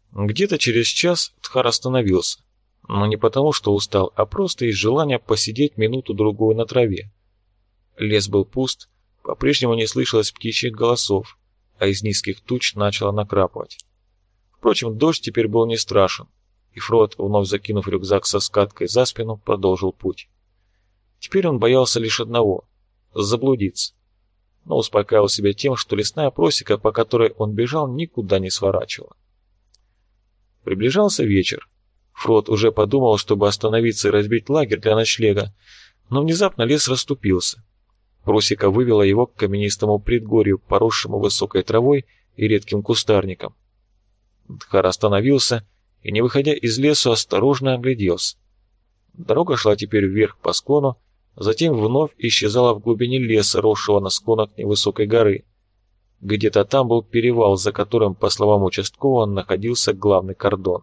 Где-то через час Тхар остановился, но не потому, что устал, а просто из желания посидеть минуту-другую на траве. Лес был пуст, по-прежнему не слышалось птичьих голосов, а из низких туч начало накрапывать. Впрочем, дождь теперь был не страшен, и Фрод, вновь закинув рюкзак со скаткой за спину, продолжил путь. Теперь он боялся лишь одного — заблудиться, но успокаивал себя тем, что лесная просека, по которой он бежал, никуда не сворачивала. Приближался вечер. Фрод уже подумал, чтобы остановиться и разбить лагерь для ночлега, но внезапно лес расступился. Просека вывела его к каменистому предгорью, поросшему высокой травой и редким кустарником. Тхар остановился и, не выходя из лесу, осторожно огляделся. Дорога шла теперь вверх по склону, затем вновь исчезала в глубине леса, росшего на склонах невысокой горы. Где-то там был перевал, за которым, по словам участкового, находился главный кордон.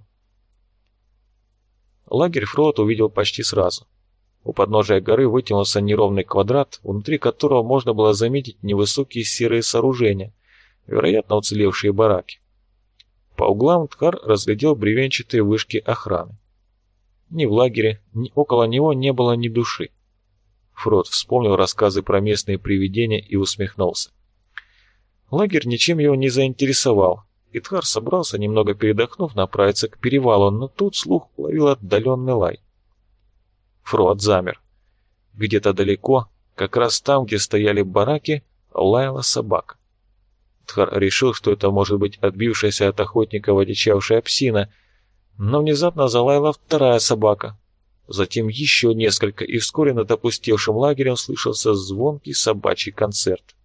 Лагерь Фрод увидел почти сразу. У подножия горы вытянулся неровный квадрат, внутри которого можно было заметить невысокие серые сооружения, вероятно, уцелевшие бараки. По углам Тхар разглядел бревенчатые вышки охраны. Ни в лагере, ни около него не было ни души. Фрод вспомнил рассказы про местные привидения и усмехнулся. Лагерь ничем его не заинтересовал, и Тхар собрался, немного передохнув, направиться к перевалу, но тут слух уловил отдаленный лай. Фрод замер. Где-то далеко, как раз там, где стояли бараки, лаяла собака. Тхар решил, что это может быть отбившаяся от охотников одичавшая псина, но внезапно залаяла вторая собака. Затем еще несколько, и вскоре над опустевшим лагерем слышался звонкий собачий концерт.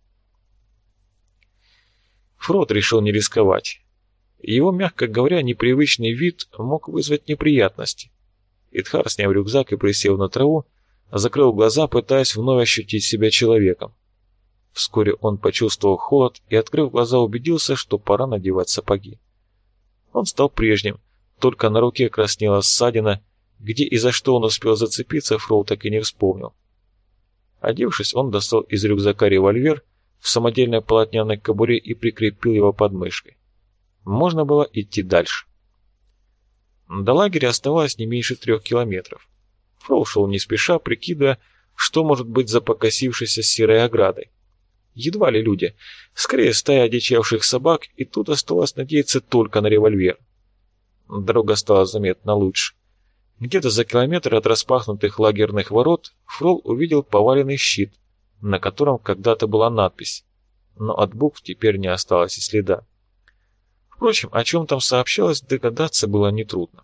Фрод решил не рисковать. Его, мягко говоря, непривычный вид мог вызвать неприятности. Тхар, сняв рюкзак и присев на траву, закрыл глаза, пытаясь вновь ощутить себя человеком. Вскоре он почувствовал холод и, открыв глаза, убедился, что пора надевать сапоги. Он стал прежним, только на руке краснела ссадина, где и за что он успел зацепиться, Фрод так и не вспомнил. Одевшись, он достал из рюкзака револьвер в самодельной полотняной кобуре и прикрепил его под мышкой. Можно было идти дальше. До лагеря оставалось не меньше 3 километров. Фрол шел не спеша, прикидывая, что может быть за покосившейся серой оградой. Едва ли люди, скорее стая одичавших собак, и тут осталось надеяться только на револьвер. Дорога стала заметно лучше. Где-то за километр от распахнутых лагерных ворот Фрол увидел поваленный щит, на котором когда-то была надпись, но от букв теперь не осталось и следа. Впрочем, о чем там сообщалось, догадаться было нетрудно.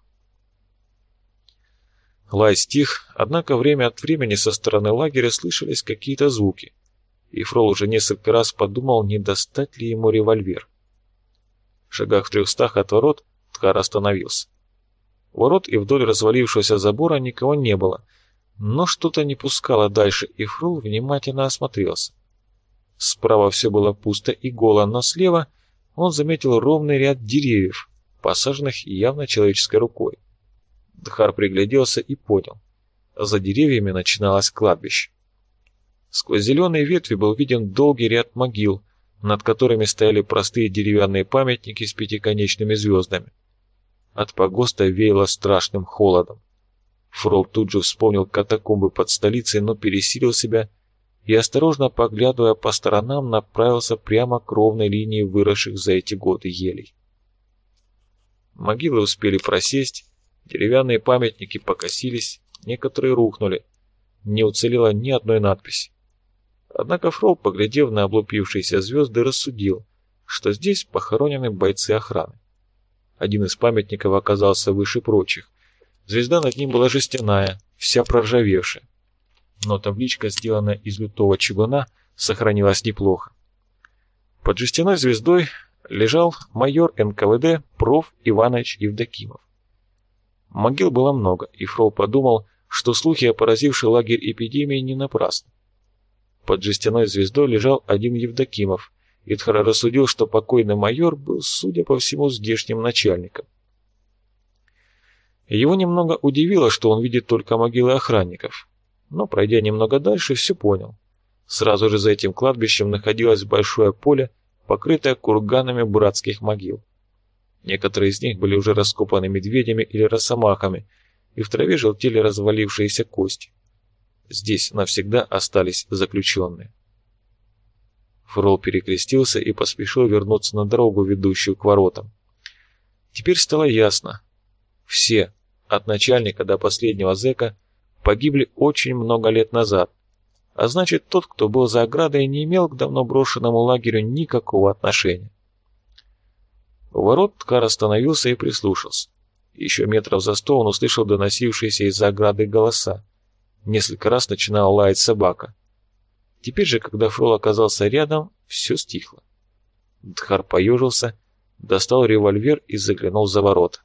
Лай стих, однако время от времени со стороны лагеря слышались какие-то звуки, и Фрол уже несколько раз подумал, не достать ли ему револьвер. В шагах в 300 от ворот Тхар остановился. У ворот и вдоль развалившегося забора никого не было, но что-то не пускало дальше, и Фрол внимательно осмотрелся. Справа все было пусто и голо, но слева он заметил ровный ряд деревьев, посаженных явно человеческой рукой. Тхар пригляделся и понял. За деревьями начиналось кладбище. Сквозь зеленые ветви был виден долгий ряд могил, над которыми стояли простые деревянные памятники с пятиконечными звездами. От погоста веяло страшным холодом. Фрол тут же вспомнил катакомбы под столицей, но пересилил себя и, осторожно поглядывая по сторонам, направился прямо к ровной линии выросших за эти годы елей. Могилы успели просесть, деревянные памятники покосились, некоторые рухнули, не уцелело ни одной надписи. Однако Фрол, поглядев на облупившиеся звезды, рассудил, что здесь похоронены бойцы охраны. Один из памятников оказался выше прочих. Звезда над ним была жестяная, вся проржавевшая. Но табличка, сделанная из лютого чугуна, сохранилась неплохо. Под жестяной звездой лежал майор НКВД проф. Иванович Евдокимов. Могил было много, и Фрол подумал, что слухи о поразившей лагерь эпидемии не напрасны. Под жестяной звездой лежал один Евдокимов, и Тхар рассудил, что покойный майор был, судя по всему, здешним начальником. Его немного удивило, что он видит только могилы охранников, но, пройдя немного дальше, все понял. Сразу же за этим кладбищем находилось большое поле, покрытое курганами братских могил. Некоторые из них были уже раскопаны медведями или росомахами, и в траве желтели развалившиеся кости. Здесь навсегда остались заключенные. Фрол перекрестился и поспешил вернуться на дорогу, ведущую к воротам. Теперь стало ясно. Все, от начальника до последнего зэка, погибли очень много лет назад, а значит, тот, кто был за оградой, не имел к давно брошенному лагерю никакого отношения. У ворот Тхар остановился и прислушался. Еще метров за 100 он услышал доносившиеся из-за ограды голоса. Несколько раз начинала лаять собака. Теперь же, когда Фрол оказался рядом, все стихло. Тхар поежился, достал револьвер и заглянул за ворота.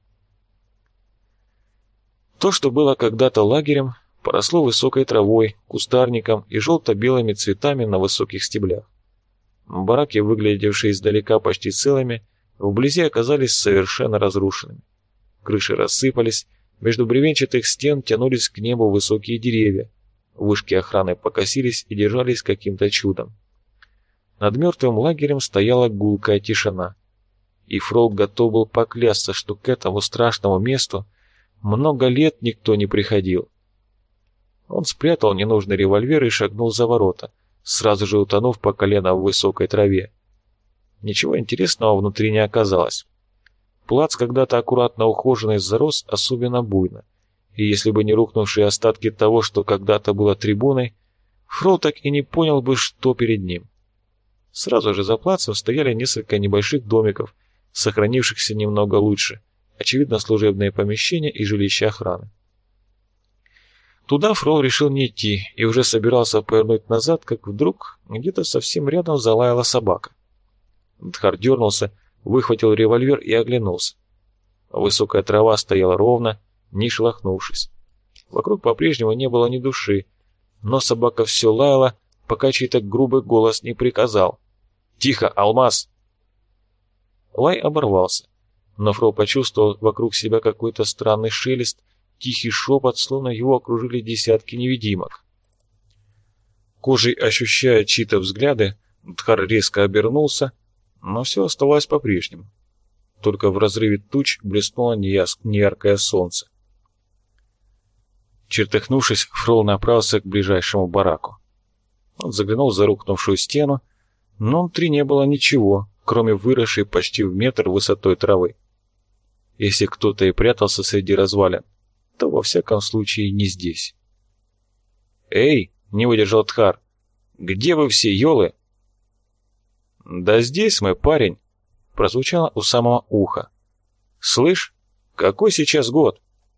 То, что было когда-то лагерем, поросло высокой травой, кустарником и желто-белыми цветами на высоких стеблях. Бараки, выглядевшие издалека почти целыми, вблизи оказались совершенно разрушенными. Крыши рассыпались, между бревенчатых стен тянулись к небу высокие деревья, вышки охраны покосились и держались каким-то чудом. Над мертвым лагерем стояла гулкая тишина, и Фрол готов был поклясться, что к этому страшному месту много лет никто не приходил. Он спрятал ненужный револьвер и шагнул за ворота, сразу же утонув по колено в высокой траве. Ничего интересного внутри не оказалось. Плац, когда-то аккуратно ухоженный, зарос особенно буйно, и если бы не рухнувшие остатки того, что когда-то было трибуной, Фрол так и не понял бы, что перед ним. Сразу же за плацем стояли несколько небольших домиков, сохранившихся немного лучше, очевидно, служебные помещения и жилища охраны. Туда Фрол решил не идти и уже собирался повернуть назад, как вдруг где-то совсем рядом залаяла собака. Тхар дернулся, выхватил револьвер и оглянулся. Высокая трава стояла ровно, не шелохнувшись. Вокруг по-прежнему не было ни души, но собака все лаяла, пока чей-то грубый голос не приказал: «Тихо, Алмаз!» Лай оборвался, но Фрол почувствовал вокруг себя какой-то странный шелест, тихий шепот, словно его окружили десятки невидимок. Кожей ощущая чьи-то взгляды, Тхар резко обернулся, но все оставалось по-прежнему. Только в разрыве туч блеснуло неяркое солнце. Чертыхнувшись, Фрол направился к ближайшему бараку. Он заглянул за рухнувшую стену, но внутри не было ничего, кроме выросшей почти в метр высотой травы. Если кто-то и прятался среди развалин, то во всяком случае не здесь. «Эй!» — не выдержал Тхар. «Где вы все, ёлы?» «Да здесь мы, парень!» — прозвучало у самого уха. «Слышь, какой сейчас год?»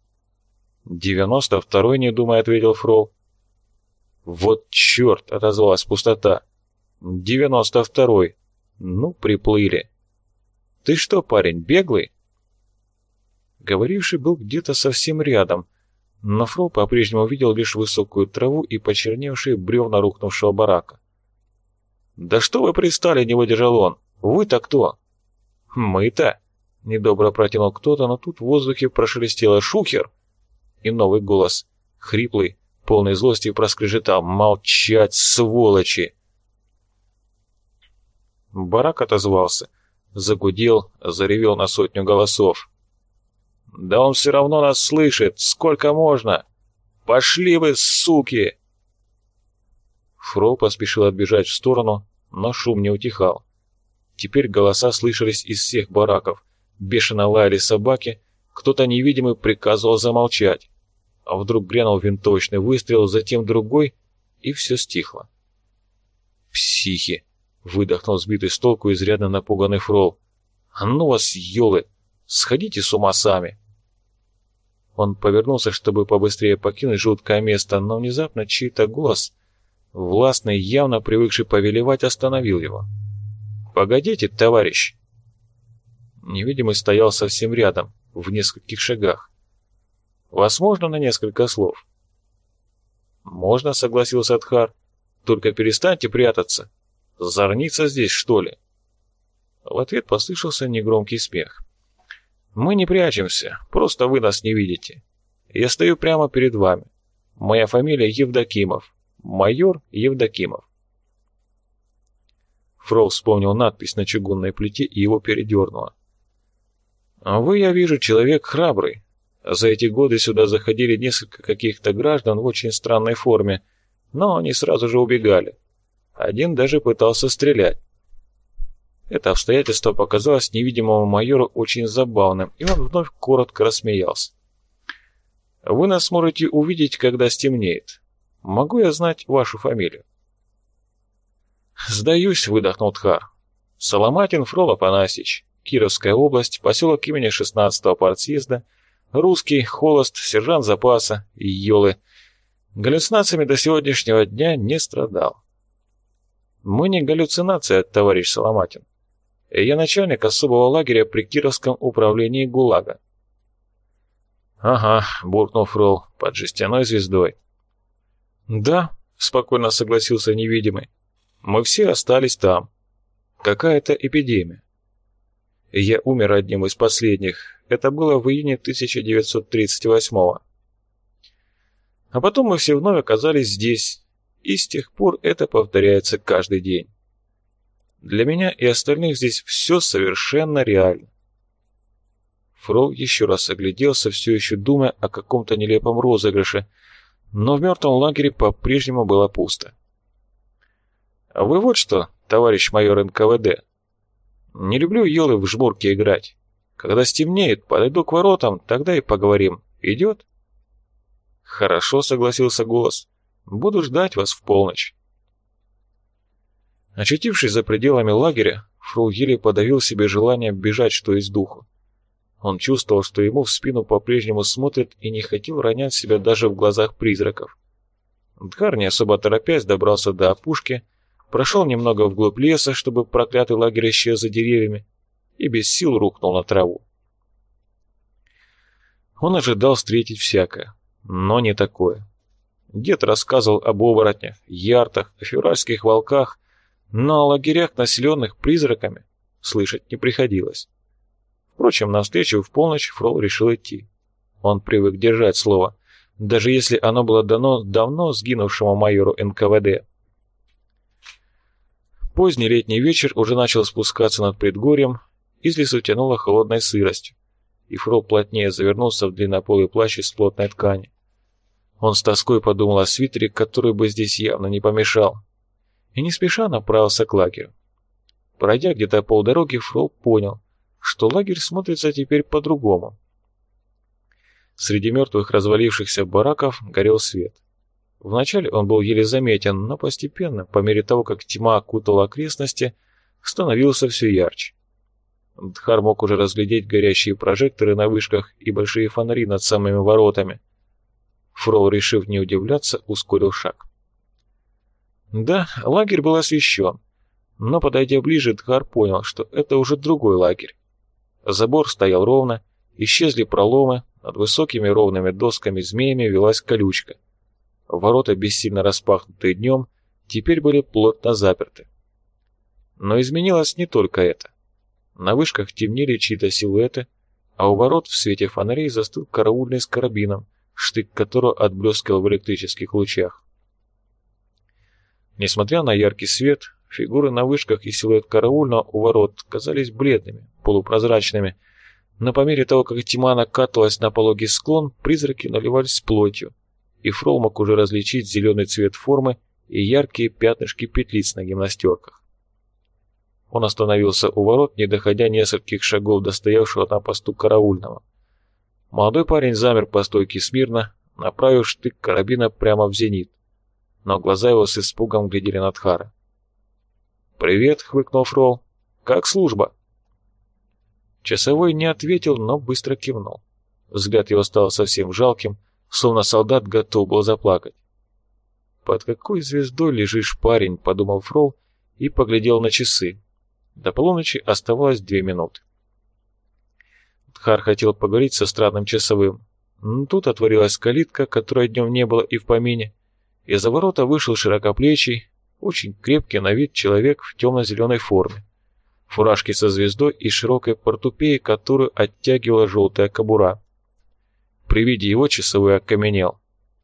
«92-й, не думая», — ответил Фрол. «Вот черт!» — отозвалась пустота. «92-й! Ну, приплыли!» «Ты что, парень, беглый?» Говоривший был где-то совсем рядом, но Фрол по-прежнему видел лишь высокую траву и почерневшие бревна рухнувшего барака. «Да что вы пристали?» — не выдержал он. «Вы-то кто?» «Мы-то?» — недобро протянул кто-то, но тут в воздухе прошелестело «Шухер!» И новый голос, хриплый, полный злости, проскрежетал: «Молчать, сволочи!» Барак отозвался, загудел, заревел на 100 голосов. «Да он все равно нас слышит! Сколько можно? Пошли вы, суки!» Фрол поспешил отбежать в сторону, но шум не утихал. Теперь голоса слышались из всех бараков, бешено лаяли собаки, кто-то невидимый приказывал замолчать. А вдруг грянул винтовочный выстрел, затем другой, и все стихло. «Психи!» — выдохнул сбитый с толку изрядно напуганный Фрол. «А ну вас, ёлы! Сходите с ума сами!» Он повернулся, чтобы побыстрее покинуть жуткое место, но внезапно чей-то голос, властный, явно привыкший повелевать, остановил его. «Погодите, товарищ!» Невидимый стоял совсем рядом, в нескольких шагах. «Вас можно на несколько слов?» «Можно», — согласился Тхар. «Только перестаньте прятаться. Зорница здесь, что ли?» В ответ послышался негромкий смех. «Мы не прячемся, просто вы нас не видите. Я стою прямо перед вами. Моя фамилия Евдокимов. Майор Евдокимов». Фрол вспомнил надпись на чугунной плите и его передернуло. А вы, я вижу, человек храбрый. За эти годы сюда заходили несколько каких-то граждан в очень странной форме, но они сразу же убегали. Один даже пытался стрелять. Это обстоятельство показалось невидимому майору очень забавным, и он вновь коротко рассмеялся. «Вы нас сможете увидеть, когда стемнеет. Могу я знать вашу фамилию?» «Сдаюсь», — выдохнул Тхар. «Соломатин Фрол Афанасьич, Кировская область, поселок имени 16-го партсъезда, русский, холост, сержант запаса, Йолы. Галлюцинациями до сегодняшнего дня не страдал». «Мы не галлюцинация, товарищ Соломатин. Я начальник особого лагеря при Кировском управлении ГУЛАГа». «Ага», — буркнул Фрол, — «под жестяной звездой». «Да», — спокойно согласился невидимый, — «мы все остались там. Какая-то эпидемия. Я умер одним из последних. Это было в июне 1938-го. А потом мы все вновь оказались здесь, и с тех пор это повторяется каждый день. Для меня и остальных здесь все совершенно реально». Фрол еще раз огляделся, все еще думая о каком-то нелепом розыгрыше, но в мертвом лагере по-прежнему было пусто. «Вы вот что, товарищ майор НКВД, не люблю елы в жмурки играть. Когда стемнеет, подойду к воротам, тогда и поговорим. Идет?» «Хорошо», — согласился голос, — «буду ждать вас в полночь». Очутившись за пределами лагеря, Фрол еле подавил себе желание бежать, что из духу. Он чувствовал, что ему в спину по-прежнему смотрят, и не хотел ронять себя даже в глазах призраков. Дхар, не особо торопясь, добрался до опушки, прошел немного вглубь леса, чтобы проклятый лагерь исчез за деревьями, и без сил рухнул на траву. Он ожидал встретить всякое, но не такое. Дед рассказывал об оборотнях, яртах, о февральских волках, но о лагерях, населенных призраками, слышать не приходилось. Впрочем, навстречу в полночь Фрол решил идти. Он привык держать слово, даже если оно было дано давно сгинувшему майору НКВД. Поздний летний вечер уже начал спускаться над предгорьем, из лесу тянуло холодной сыростью, и Фрол плотнее завернулся в длиннополый плащ из плотной ткани. Он с тоской подумал о свитере, который бы здесь явно не помешал, и не спеша направился к лагерю. Пройдя где-то полдороги, Фрол понял, что лагерь смотрится теперь по-другому. Среди мертвых развалившихся бараков горел свет. Вначале он был еле заметен, но постепенно, по мере того, как тьма окутала окрестности, становился все ярче. Дхар мог уже разглядеть горящие прожекторы на вышках и большие фонари над самыми воротами. Фрол, решив не удивляться, ускорил шаг. Да, лагерь был освещен, но, подойдя ближе, Дхар понял, что это уже другой лагерь. Забор стоял ровно, исчезли проломы, над высокими ровными досками змеями велась колючка. Ворота, бессильно распахнутые днем, теперь были плотно заперты. Но изменилось не только это. На вышках темнели чьи-то силуэты, а у ворот в свете фонарей застыл караульный с карабином, штык которого отблескивал в электрических лучах. Несмотря на яркий свет, фигуры на вышках и силуэт караульного у ворот казались бледными, полупрозрачными, но по мере того, как тьма накатывалась на пологий склон, призраки наливались плотью, и Фрол мог уже различить зеленый цвет формы и яркие пятнышки петлиц на гимнастерках. Он остановился у ворот, не доходя нескольких шагов до стоявшего на посту караульного. Молодой парень замер по стойке смирно, направив штык карабина прямо в зенит, но глаза его с испугом глядели на Дхара. «Привет», — хмыкнул Фрол. «Как служба?» Часовой не ответил, но быстро кивнул. Взгляд его стал совсем жалким, словно солдат готов был заплакать. «Под какой звездой лежишь, парень?» — подумал Фрол и поглядел на часы. До полуночи оставалось 2 минуты. Дхар хотел поговорить со странным часовым, но тут отворилась калитка, которой днем не было и в помине, и за ворота вышел широкоплечий, очень крепкий на вид человек в темно-зеленой форме, фуражке со звездой и широкой портупеей, которую оттягивала желтая кобура. При виде его часовой окаменел.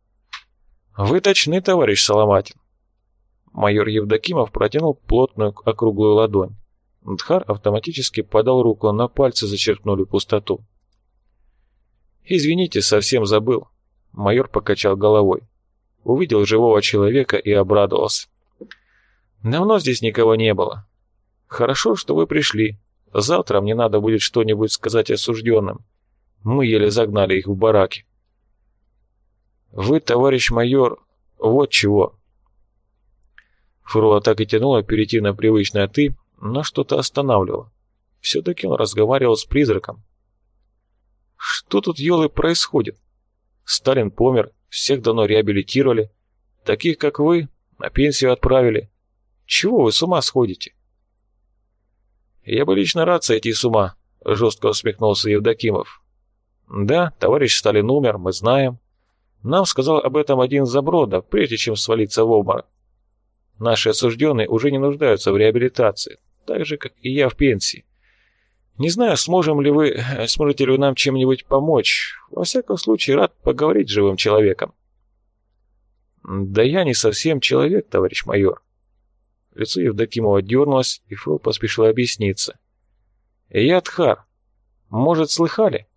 «Вы точны, товарищ Соломатин». Майор Евдокимов протянул плотную округлую ладонь. Дхар автоматически подал руку, на пальцы зачеркнули пустоту. «Извините, совсем забыл». Майор покачал головой. Увидел живого человека и обрадовался. «Давно здесь никого не было. Хорошо, что вы пришли. Завтра мне надо будет что-нибудь сказать осужденным. Мы еле загнали их в бараки». «Вы, товарищ майор, вот чего». Фруа так и тянула перейти на привычное «ты», но что-то останавливало. Все-таки он разговаривал с призраком. «Что тут, елы, происходит? Сталин помер, всех давно реабилитировали. Таких, как вы, на пенсию отправили. Чего вы с ума сходите?» «Я бы лично рад сойти с ума», — жестко усмехнулся Евдокимов. «Да, товарищ Сталин умер, мы знаем. Нам сказал об этом один Заброда, прежде чем свалиться в обморок. Наши осужденные уже не нуждаются в реабилитации, так же, как и я в пенсии. Не знаю, сможете ли вы нам чем-нибудь помочь. Во всяком случае, рад поговорить с живым человеком». «Да я не совсем человек, товарищ майор». Лицо Евдокимова дернулось, и Фрол поспешил объясниться. «Я Дхар. Может, слыхали?